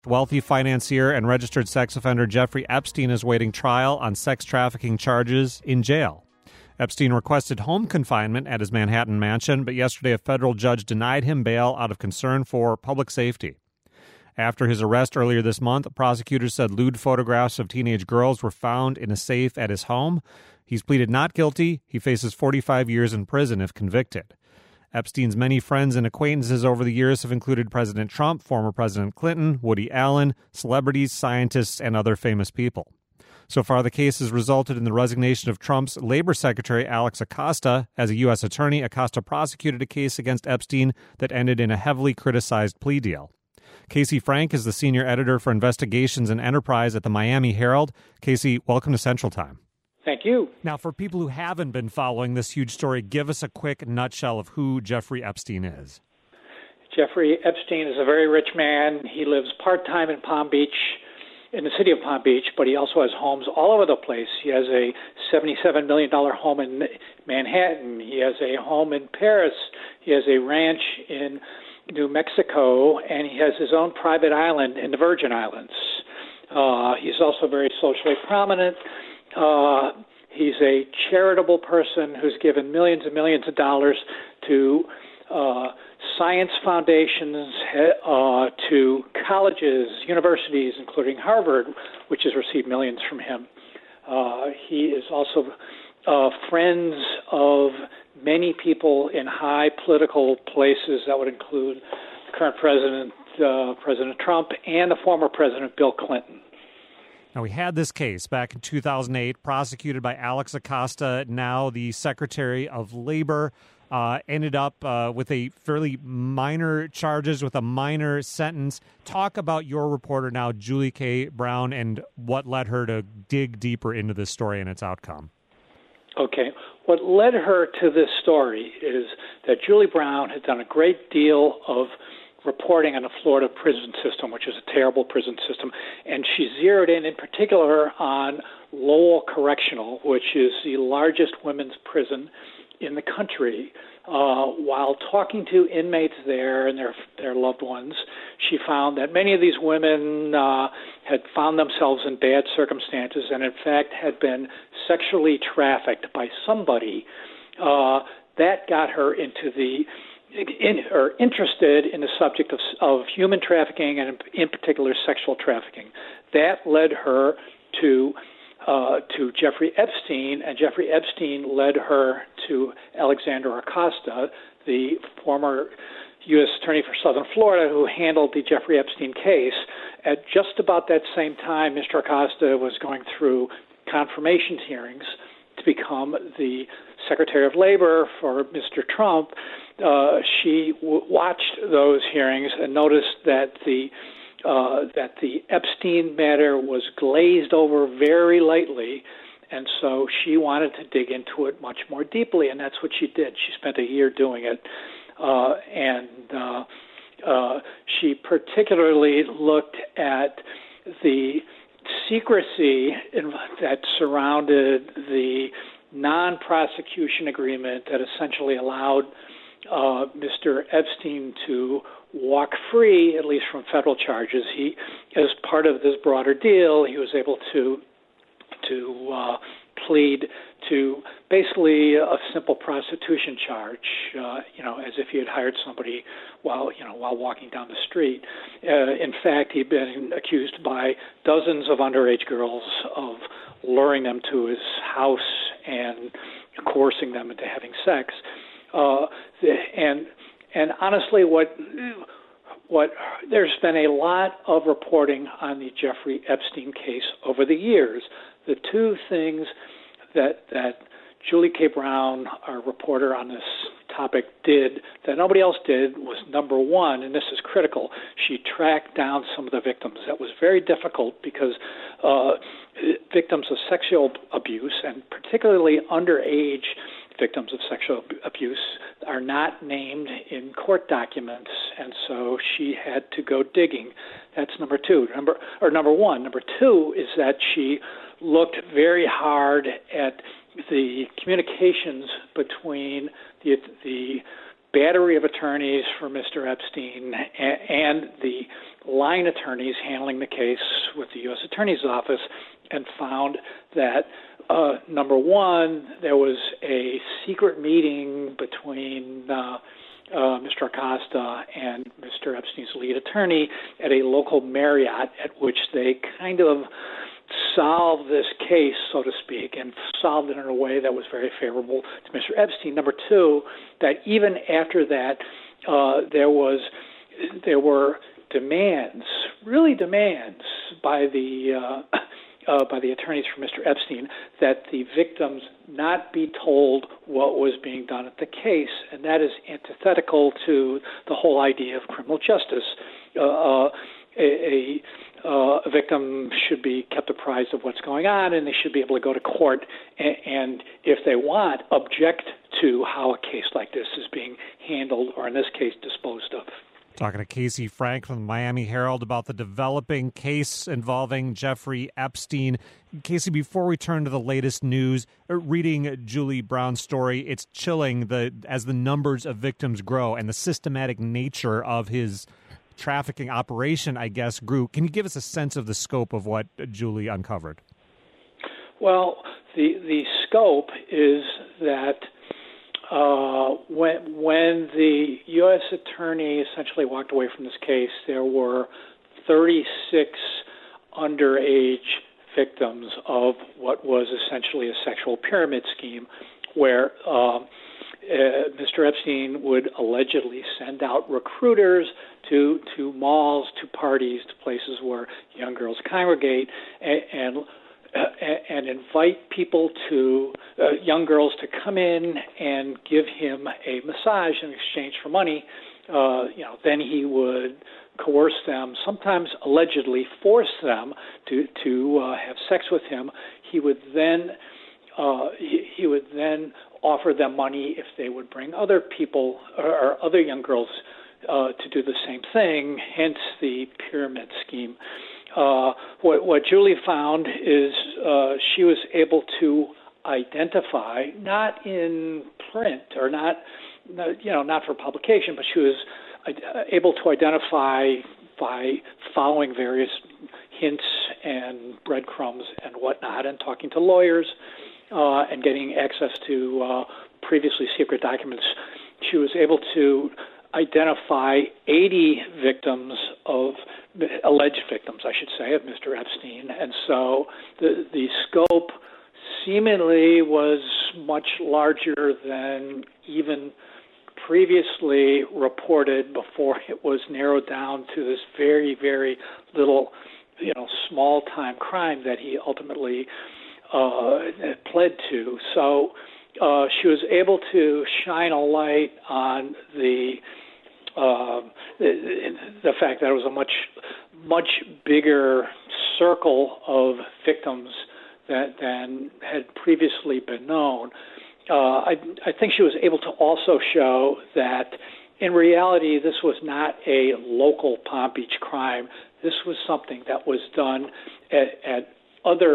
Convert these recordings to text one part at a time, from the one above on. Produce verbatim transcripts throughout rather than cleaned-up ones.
Wealthy financier and registered sex offender Jeffrey Epstein is waiting trial on sex trafficking charges in jail. Epstein requested home confinement at his Manhattan mansion, but yesterday a federal judge denied him bail out of concern for public safety. After his arrest earlier this month, prosecutors said lewd photographs of teenage girls were found in a safe at his home. He's pleaded not guilty. He faces forty-five years in prison if convicted. Epstein's many friends and acquaintances over the years have included President Trump, former President Clinton, Woody Allen, celebrities, scientists, and other famous people. So far, the case has resulted in the resignation of Trump's Labor Secretary Alex Acosta. As a U S attorney, Acosta prosecuted a case against Epstein that ended in a heavily criticized plea deal. Casey Frank is the senior editor for investigations and enterprise at the Miami Herald. Casey, welcome to Central Time. Thank you. Now, for people who haven't been following this huge story, give us a quick nutshell of who Jeffrey Epstein is. Jeffrey Epstein is a very rich man. He lives part-time in Palm Beach, in the city of Palm Beach, but he also has homes all over the place. He has a seventy-seven million dollars home in Manhattan. He has a home in Paris. He has a ranch in New Mexico, and he has his own private island in the Virgin Islands. Uh, he's also very socially prominent. Uh, he's a charitable person who's given millions and millions of dollars to uh, science foundations, uh, to colleges, universities, including Harvard, which has received millions from him. Uh, he is also uh, friends of many people in high political places. That would include the current president, uh, President Trump, and the former President Bill Clinton. Now, we had this case back in two thousand eight, prosecuted by Alex Acosta, now the Secretary of Labor, uh, ended up uh, with a fairly minor charges, with a minor sentence. Talk about your reporter now, Julie K. Brown, and what led her to dig deeper into this story and its outcome. Okay. What led her to this story is that Julie Brown had done a great deal of reporting on the Florida prison system, which is a terrible prison system, and she zeroed in in particular on Lowell Correctional, which is the largest women's prison in the country. Uh, while talking to inmates there and their their loved ones, she found that many of these women uh, had found themselves in bad circumstances and, in fact, had been sexually trafficked by somebody. Uh, that got her into the In, or interested in the subject of, of human trafficking and, in, in particular, sexual trafficking. That led her to uh, to Jeffrey Epstein, and Jeffrey Epstein led her to Alexander Acosta, the former U S Attorney for Southern Florida, who handled the Jeffrey Epstein case. At just about that same time, Mister Acosta was going through confirmation hearings to become the Secretary of Labor for Mister Trump. Uh, she w- watched those hearings and noticed that the uh, that the Epstein matter was glazed over very lightly, and so she wanted to dig into it much more deeply, and that's what she did. She spent a year doing it, uh, and uh, uh, she particularly looked at the secrecy in, that surrounded the non-prosecution agreement that essentially allowed uh, Mister Epstein to walk free, at least from federal charges. He, as part of this broader deal, he was able to to uh, plead to basically a simple prostitution charge, uh, you know, as if he had hired somebody while, you know, while walking down the street. Uh, in fact, he'd been accused by dozens of underage girls of luring them to his house and coercing them into having sex. Uh, and and honestly, what what there's been a lot of reporting on the Jeffrey Epstein case over the years. The two things that that Julie K. Brown, our reporter on this topic, did that nobody else did was, number one, and this is critical, she tracked down some of the victims. That was very difficult because uh, victims of sexual abuse, and particularly underage victims of sexual abuse, are not named in court documents, and so she had to go digging. That's number two. Number or number one. Number two is that she looked very hard at the communications between the the battery of attorneys for Mister Epstein and, and the line attorneys handling the case with the U S Attorney's Office, and found that, uh, number one, there was a secret meeting between uh, uh, Mister Acosta and Mister Epstein's lead attorney at a local Marriott, at which they kind of solved this case, so to speak, and solved it in a way that was very favorable to Mister Epstein. Number two, that even after that, uh, there was there were demands, really demands by the uh, uh, by the attorneys for Mister Epstein that the victims not be told what was being done at the case, and that is antithetical to the whole idea of criminal justice. Uh, uh, a, a Uh, a victim should be kept apprised of what's going on, and they should be able to go to court and, and, if they want, object to how a case like this is being handled, or in this case, disposed of. Talking to Casey Frank from the Miami Herald about the developing case involving Jeffrey Epstein. Casey, before we turn to the latest news, reading Julie Brown's story, it's chilling the as the numbers of victims grow and the systematic nature of his trafficking operation, I guess, grew. Can you give us a sense of the scope of what Julie uncovered? Well, the the scope is that uh, when when the U S attorney essentially walked away from this case, there were thirty-six underage victims of what was essentially a sexual pyramid scheme, where uh, Uh, Mister Epstein would allegedly send out recruiters to to malls, to parties, to places where young girls congregate, and and, uh, and invite people to uh, young girls to come in and give him a massage in exchange for money. Uh, you know, then he would coerce them, sometimes allegedly force them to to uh, have sex with him. He would then uh, he, he would then offer them money if they would bring other people or, or other young girls uh, to do the same thing, hence the pyramid scheme. Uh, what, what Julie found is uh, she was able to identify, not in print or not, you know, not for publication, but she was able to identify by following various hints and breadcrumbs and whatnot, and talking to lawyers, Uh, and getting access to uh, previously secret documents. She was able to identify eighty victims of, alleged victims, I should say, of Mister Epstein. And so the, the scope seemingly was much larger than even previously reported before it was narrowed down to this very, very little, you know, small-time crime that he ultimately Uh, pled to. So uh, she was able to shine a light on the, uh, the the fact that it was a much much bigger circle of victims that, than had previously been known. Uh, I, I think she was able to also show that in reality this was not a local Palm Beach crime. This was something that was done at, at other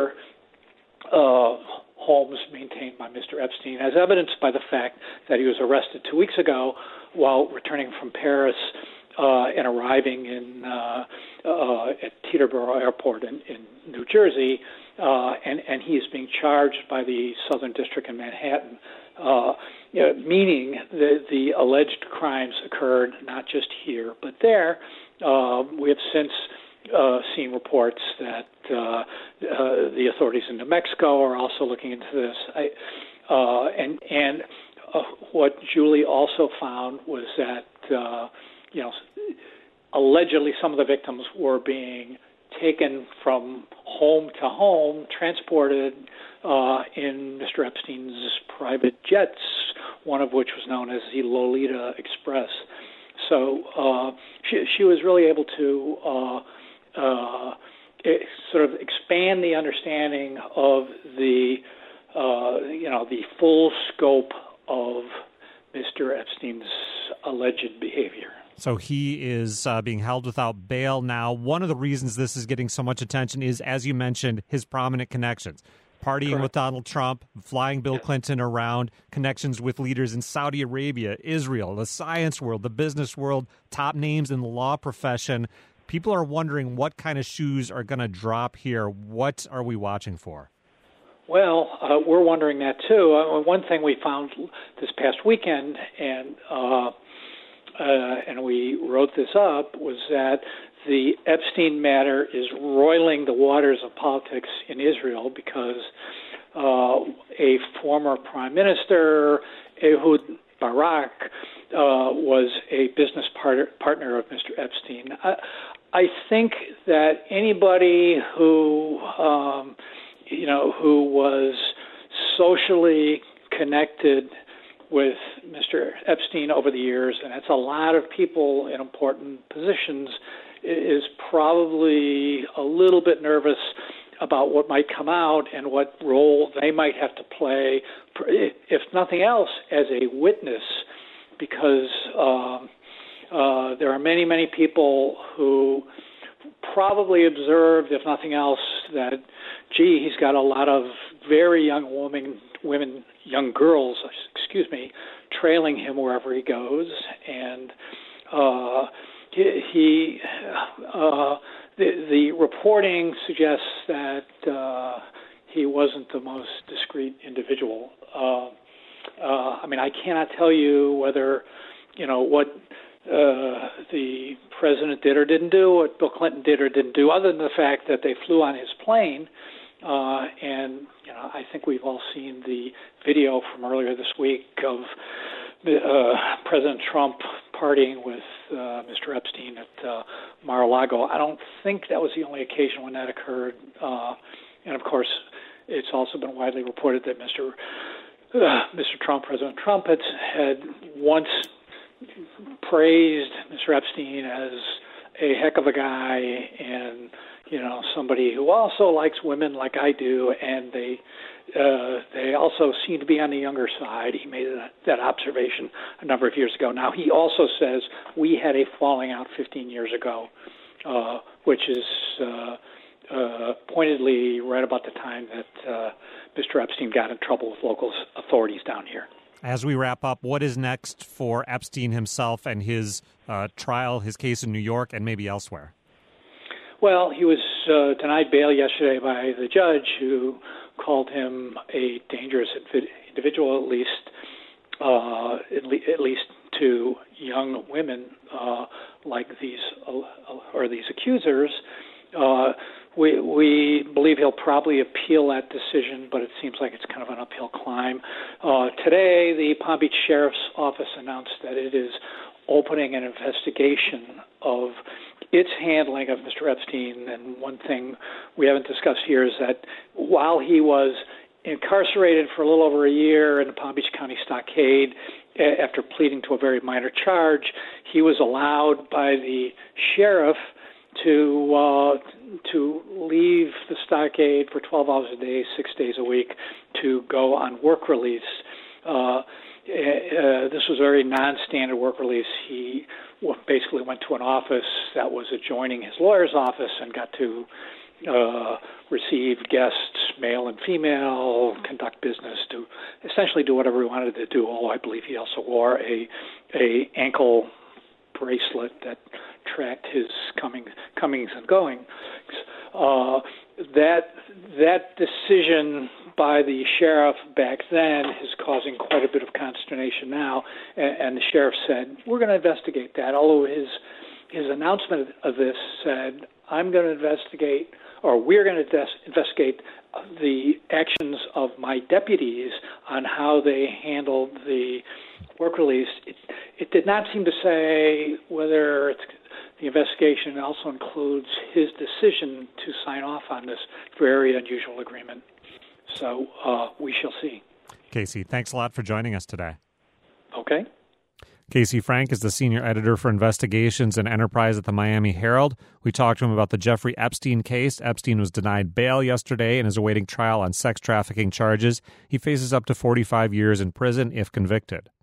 Uh, homes maintained by Mister Epstein, as evidenced by the fact that he was arrested two weeks ago while returning from Paris uh, and arriving in uh, uh, at Teterboro Airport in, in New Jersey, uh, and, and he is being charged by the Southern District in Manhattan, uh, you know, meaning that the alleged crimes occurred not just here but there. Uh, we have since Uh, seen reports that uh, uh, the authorities in New Mexico are also looking into this. I, uh, and and uh, what Julie also found was that uh, you know allegedly some of the victims were being taken from home to home, transported uh, in Mister Epstein's private jets, one of which was known as the Lolita Express. So uh, she she was really able to Uh, Uh, it sort of expand the understanding of the, uh, you know, the full scope of Mister Epstein's alleged behavior. So he is uh, being held without bail now. One of the reasons this is getting so much attention is, as you mentioned, his prominent connections. partying Correct. with Donald Trump, flying Bill Yes. Clinton around, connections with leaders in Saudi Arabia, Israel, the science world, the business world, top names in the law profession. People are wondering what kind of shoes are going to drop here. What are we watching for? Well, uh, we're wondering that too. Uh, one thing we found this past weekend, and uh, uh, and we wrote this up, was that the Epstein matter is roiling the waters of politics in Israel because uh, a former prime minister, Ehud Barak, uh, was a business part- partner of Mister Epstein. I, I think that anybody who um, you know, who was socially connected with Mister Epstein over the years, and that's a lot of people in important positions, is probably a little bit nervous about what might come out and what role they might have to play, if nothing else, as a witness, because um, uh, there are many, many people who probably observed, if nothing else, that, gee, he's got a lot of very young women, women, young girls, excuse me, trailing him wherever he goes, and uh, he, he uh, the, the reporting suggests that uh, he wasn't the most discreet individual. Uh, uh, I mean, I cannot tell you whether, you know, what Uh, the president did or didn't do, what Bill Clinton did or didn't do, other than the fact that they flew on his plane. Uh, and, you know, I think we've all seen the video from earlier this week of uh, President Trump partying with uh, Mister Epstein at uh, Mar-a-Lago. I don't think that was the only occasion when that occurred. Uh, and, of course, it's also been widely reported that Mister Uh, Mister Trump, President Trump, had, had once praised Mister Epstein as a heck of a guy and, you know, somebody who also likes women like I do, and they uh, they also seem to be on the younger side. He made that, that observation a number of years ago. Now, he also says we had a falling out fifteen years ago, uh, which is uh, uh, pointedly right about the time that uh, Mister Epstein got in trouble with local authorities down here. As we wrap up, what is next for Epstein himself and his uh, trial, his case in New York and maybe elsewhere? Well, he was uh, denied bail yesterday by the judge, who called him a dangerous individual, at least uh, at, le- at least to young women uh, like these uh, or these accusers. Uh, We, we believe he'll probably appeal that decision, but it seems like it's kind of an uphill climb. Uh, today, the Palm Beach Sheriff's Office announced that it is opening an investigation of its handling of Mister Epstein. And one thing we haven't discussed here is that while he was incarcerated for a little over a year in the Palm Beach County Stockade, after pleading to a very minor charge, he was allowed by the sheriff to uh, to leave the stockade for twelve hours a day, six days a week, to go on work release. Uh, uh, this was a very non-standard work release. He basically went to an office that was adjoining his lawyer's office and got to uh, receive guests, male and female, conduct business, to essentially do whatever he wanted to do. Although I believe he also wore a a ankle bracelet that tracked his coming, comings and goings. Uh, that that decision by the sheriff back then is causing quite a bit of consternation now, and, and the sheriff said, we're going to investigate that, although his his announcement of this said, I'm going to investigate, or we're going to des- investigate the actions of my deputies on how they handled the work release. It, it did not seem to say whether it's, the investigation also includes his decision to sign off on this very unusual agreement. So uh, we shall see. Casey, thanks a lot for joining us today. Okay. Casey Frank is the senior editor for investigations and enterprise at the Miami Herald. We talked to him about the Jeffrey Epstein case. Epstein was denied bail yesterday and is awaiting trial on sex trafficking charges. He faces up to forty-five years in prison if convicted.